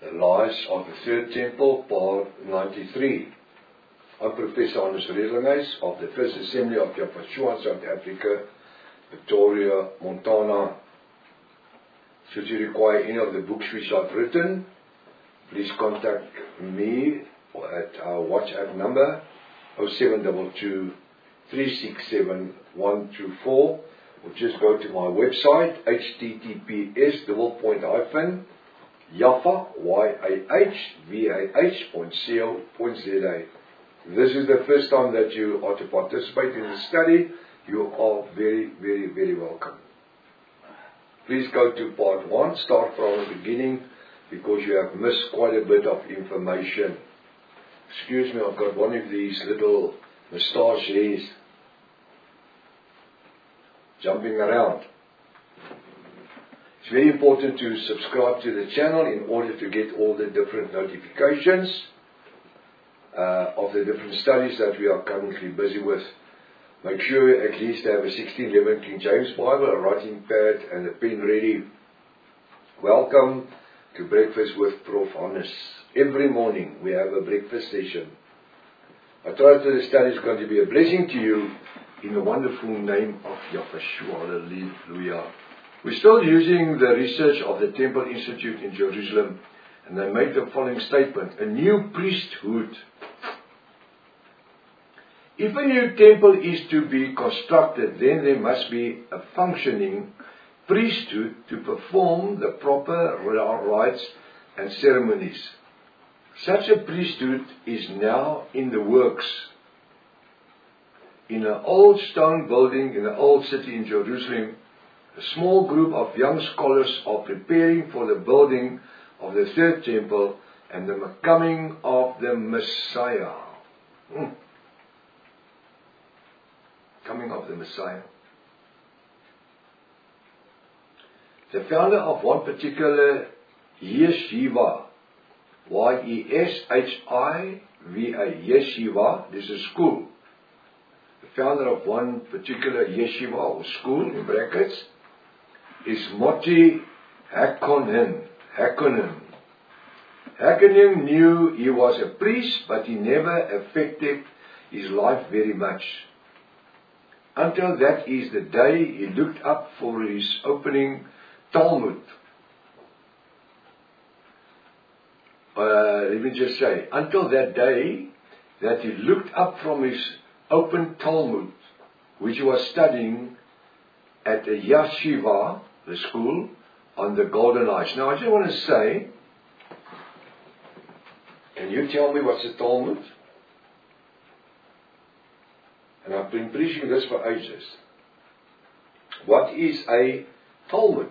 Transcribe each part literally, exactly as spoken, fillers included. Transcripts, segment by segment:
The Lies of the Third Temple, Part ninety-three. I'm Professor Hannes Redlinghuys of the First Assembly of Yafashua, South Africa, Victoria, Montana. Should you require any of the books which I've written, please contact me at our WhatsApp number oh seven two two, three six seven, one two four, or just go to my website H T T P S double point hyphen Yafa Y A H V A H point co point Z A. If this is the first time that you are to participate in the study, you are very, very, very welcome. Please go to part one, start from the beginning, because you have missed quite a bit of information. Excuse me, I've got one of these little moustache hairs jumping around. It's very important to subscribe to the channel in order to get all the different notifications uh, of the different studies that we are currently busy with. Make sure you at least have a sixteen eleven King James Bible, a writing pad and a pen ready. Welcome to Breakfast with Professor Hannes. Every morning we have a breakfast session. I trust that the study is going to be a blessing to you in the wonderful name of Yahshua. Hallelujah. We're still using the research of the Temple Institute in Jerusalem, and they make the following statement: a new priesthood. If a new temple is to be constructed, then there must be a functioning priesthood to perform the proper rites and ceremonies. Such a priesthood is now in the works. In an old stone building in the old city in Jerusalem, a small group of young scholars are preparing for the building of the third temple and the coming of the Messiah. Hmm. Coming of the Messiah. The founder of one particular yeshiva, Y E S H I V A, yeshiva, this is school. The founder of one particular yeshiva or school, in brackets, is Moti Hakonen. Hakonen. Hakonen knew he was a priest, but he never affected his life very much. Until that is the day he looked up for his opening Talmud. Uh, let me just say, until that day that he looked up from his open Talmud, which he was studying at the yeshiva, the school, on the Golden Heights. Now I just want to say, can you tell me what's a Talmud? And I've been preaching this for ages. What is a Talmud?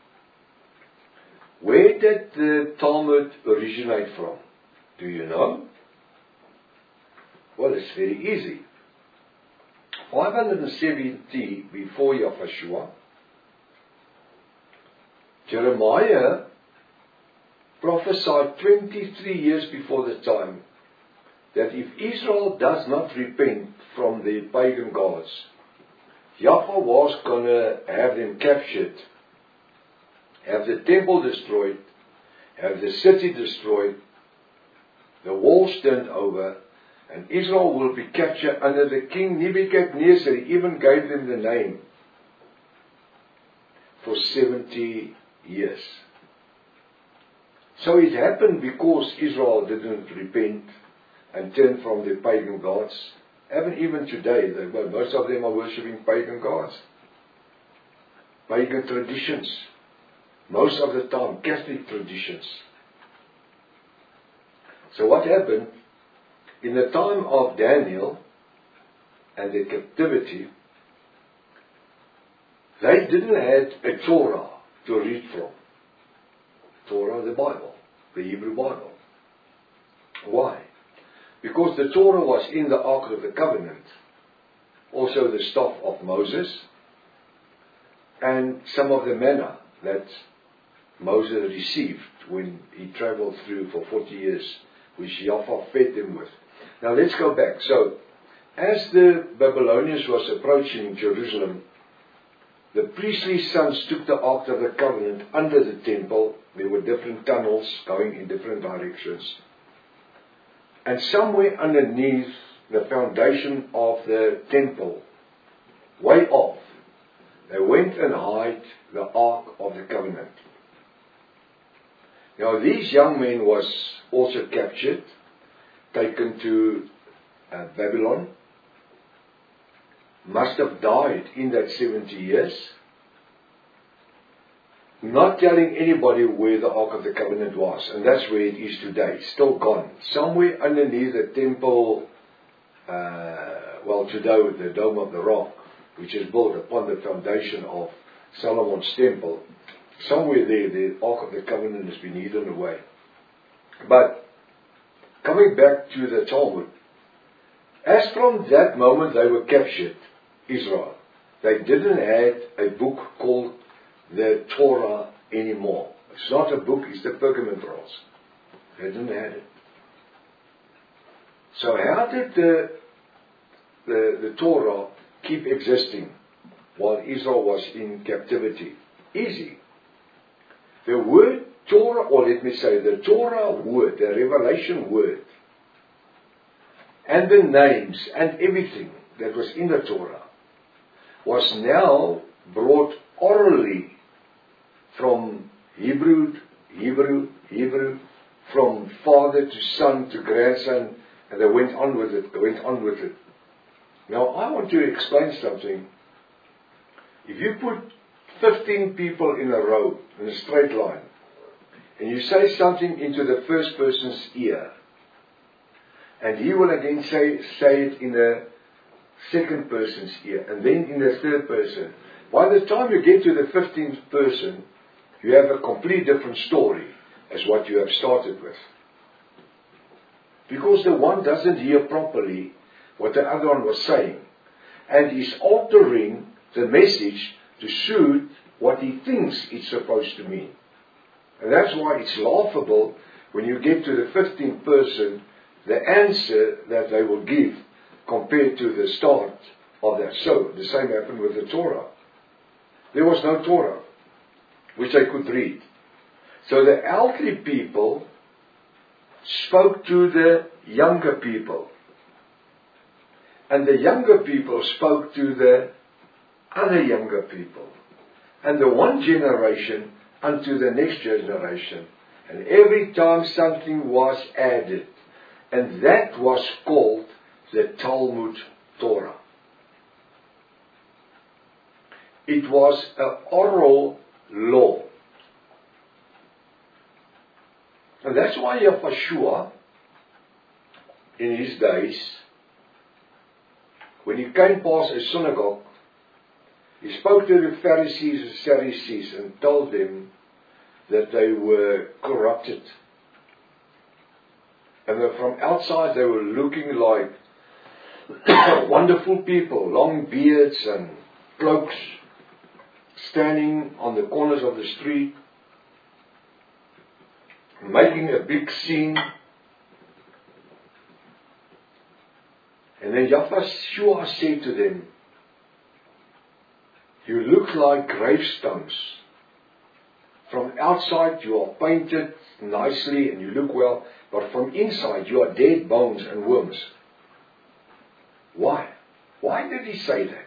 Where did the Talmud originate from? Do you know? Well, it's very easy. five hundred seventy before Yahshua, Jeremiah prophesied twenty-three years before the time that if Israel does not repent from their pagan gods, Yahweh was going to have them captured, have the temple destroyed, have the city destroyed, the walls turned over, and Israel will be captured under the king Nebuchadnezzar. He even gave them the name for seventy years. So it happened because Israel didn't repent and turn from their pagan gods. Even even today, they, well, most of them are worshipping pagan gods, pagan traditions. Most of the time, Catholic traditions. So what happened? In the time of Daniel and the captivity, they didn't have a Torah to read from. Torah, the Bible, the Hebrew Bible. Why? Because the Torah was in the Ark of the Covenant, also the staff of Moses, and some of the manna that Moses received when he traveled through for forty years, which Yahweh fed them with. Now let's go back. So, as the Babylonians was approaching Jerusalem, the priestly sons took the Ark of the Covenant under the temple. There were different tunnels going in different directions. And somewhere underneath the foundation of the temple, way off, they went and hid the Ark of the Covenant. Now these young men was also captured, taken to uh, Babylon, must have died in that seventy years, not telling anybody where the Ark of the Covenant was. And that's where it is today, still gone. Somewhere underneath the temple, uh, well today the Dome of the Rock, which is built upon the foundation of Solomon's temple, somewhere there the Ark of the Covenant has been hidden away. But coming back to the Talmud, as from that moment they were captured, Israel, they didn't have a book called the Torah anymore. It's not a book, it's the Pergamon Rolls. They didn't have it. So how did the, the, the Torah keep existing while Israel was in captivity? Easy. The word Torah, or let me say, the Torah word, the revelation word, and the names and everything that was in the Torah was now brought orally from Hebrew, Hebrew, Hebrew, from father to son to grandson, and they went on with it, they went on with it. Now I want to explain something. If you put fifteen people in a row, in a straight line, and you say something into the first person's ear, and he will again say, say it in the second person's ear, and then in the third person. By the time you get to the fifteenth person, you have a complete different story as what you have started with. Because the one doesn't hear properly what the other one was saying, and is altering the message to suit what he thinks it's supposed to mean. And that's why it's laughable when you get to the fifteenth person, the answer that they will give compared to the start of that. So, the same happened with the Torah. There was no Torah which they could read. So the elderly people spoke to the younger people. And the younger people spoke to the other younger people. And the one generation unto the next generation. And every time something was added. And that was called the Talmud Torah. It was an oral law. And that's why Yeshua, in his days, when he came past a synagogue, he spoke to the Pharisees and Sadducees and told them that they were corrupted. And that from outside they were looking like wonderful people, long beards and cloaks, standing on the corners of the street, making a big scene. And then Yeshua said to them, you look like gravestones. From outside you are painted nicely and you look well, but from inside you are dead bones and worms. Why? Why did he say that?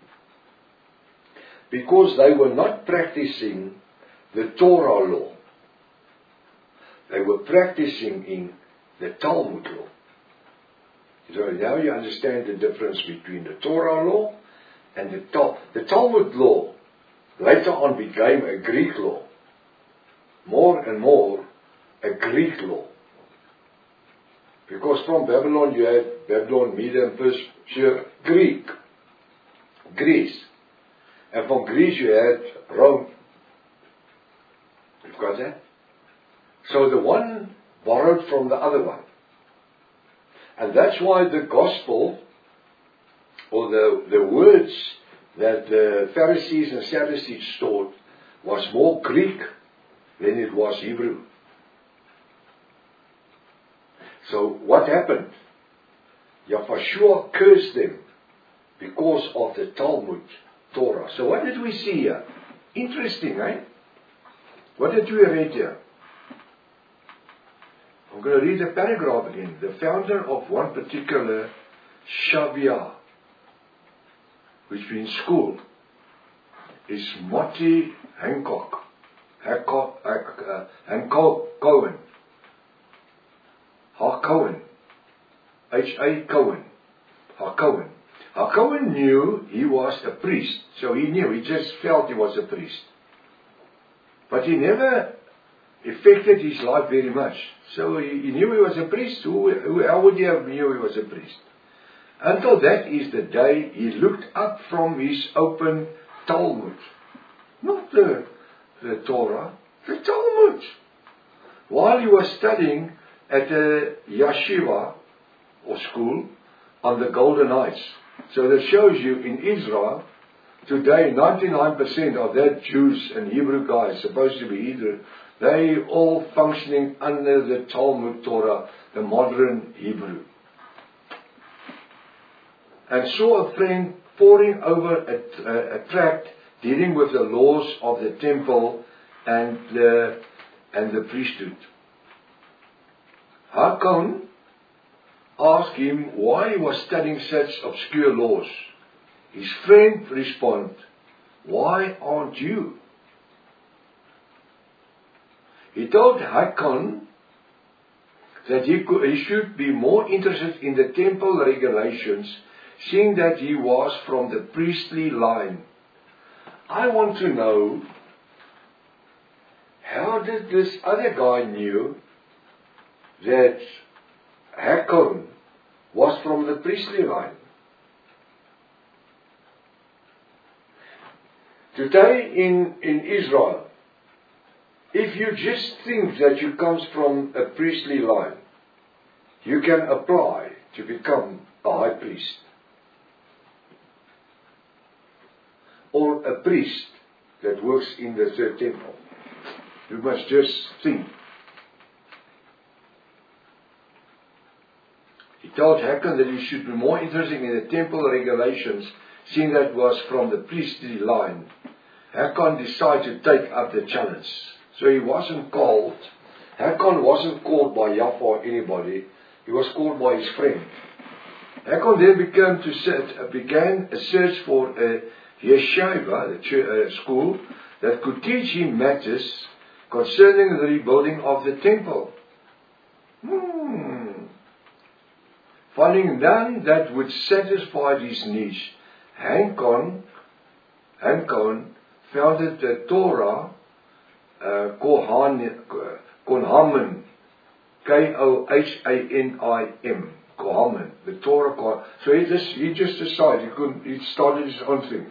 Because they were not practicing the Torah law. They were practicing in the Talmud law. So now you understand the difference between the Torah law and the Talmud. The Talmud law later on became a Greek law. More and more a Greek law. Because from Babylon you had Babylon, Media and Persia, Greek, Greece. And from Greece you had Rome. You've got that? So the one borrowed from the other one. And that's why the gospel, or the, the words that the Pharisees and Sadducees taught, was more Greek than it was Hebrew. So what happened? Yeshua cursed them because of the Talmud Torah. So what did we see here? Interesting, eh? What did we read here? I'm going to read the paragraph again. The founder of one particular Shavia, which means school, is Moti Hancock. Hancock, uh, Hancock Cohen. HaCohen. H A Cohen. HaCohen. HaCohen knew he was a priest. So he knew, he just felt he was a priest. But he never affected his life very much. So he, he knew he was a priest. Who, who, how would he have knew he was a priest? Until that is the day he looked up from his open Talmud. Not the, the Torah, the Talmud. While he was studying at a yeshiva or school on the Golden Heights. So that shows you in Israel, today ninety-nine percent of that Jews and Hebrew guys supposed to be Hebrew, they all functioning under the Talmud Torah, the modern Hebrew. And saw a friend poring over a, a, a tract dealing with the laws of the temple and the, and the priesthood. HaCohen asked him why he was studying such obscure laws. His friend responded, "Why aren't you?" He told HaCohen that he, could, he should be more interested in the temple regulations, seeing that he was from the priestly line. I want to know, how did this other guy knew that HaCohen was from the priestly line? Today in, in Israel, if you just think that you comes from a priestly line, you can apply to become a high priest. Or a priest that works in the third temple. You must just think. He told HaCohen that he should be more interested in the temple regulations, seeing that was from the priestly line. HaCohen decided to take up the challenge. So he wasn't called, HaCohen wasn't called by Yaffa or anybody, he was called by his friend. HaCohen then began, to set, began a search for a yeshiva, a school, that could teach him matters concerning the rebuilding of the temple. Hmm. Finding none that would satisfy his needs, HaCohen, HaCohen founded the Torah uh, Kohanim, K O H A N I M, Kohanim, the Torah. So he just, he just decided, he, couldn't, he started his own thing.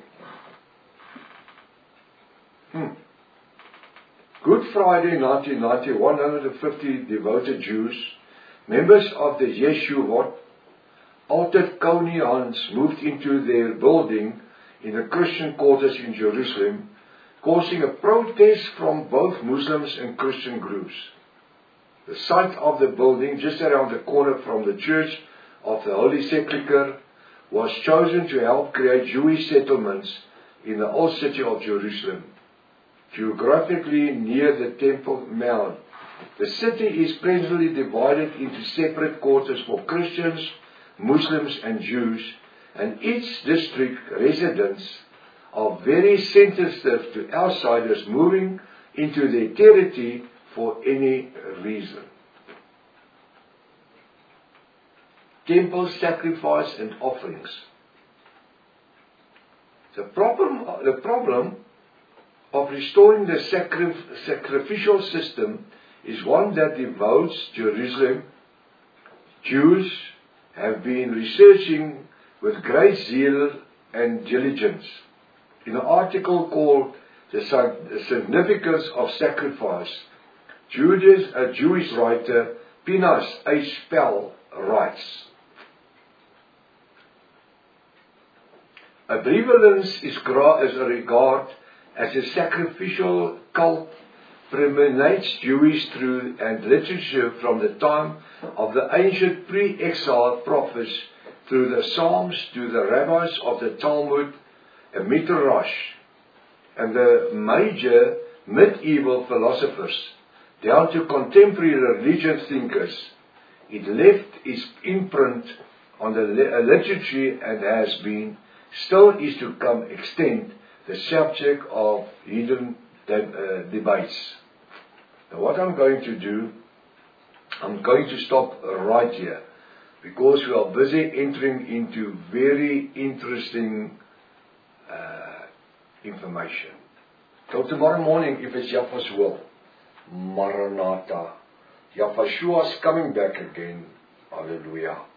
Hmm. Good Friday nineteen ninety, one hundred fifty devoted Jews, members of the Yeshuvot, altered Coneyans, moved into their building in the Christian quarters in Jerusalem, causing a protest from both Muslims and Christian groups. The site of the building, just around the corner from the Church of the Holy Sepulchre, was chosen to help create Jewish settlements in the old city of Jerusalem, geographically near the Temple Mount. The city is presently divided into separate quarters for Christians, Muslims and Jews, and each district residents are very sensitive to outsiders moving into their territory for any reason. Temple sacrifice and offerings. The problem, the problem of restoring the sacri- sacrificial system is one that devotes Jerusalem. Jews have been researching with great zeal and diligence. In an article called The Significance of Sacrifice, Judas, a Jewish writer, Pinas H. Pell, writes, a prevalence is regarded as a sacrificial cult permeates Jewish truth and literature from the time of the ancient pre-exile prophets through the Psalms to the rabbis of the Talmud the Midrash, and the major medieval philosophers, down to contemporary religious thinkers, it left its imprint on the literature and has been, still is to come extent, the subject of hidden de- uh, debates. Now what I'm going to do, I'm going to stop right here, because we are busy entering into very interesting uh, information. Till tomorrow morning, if it's Yahweh's will. Maranatha. Yahweh is coming back again. Hallelujah.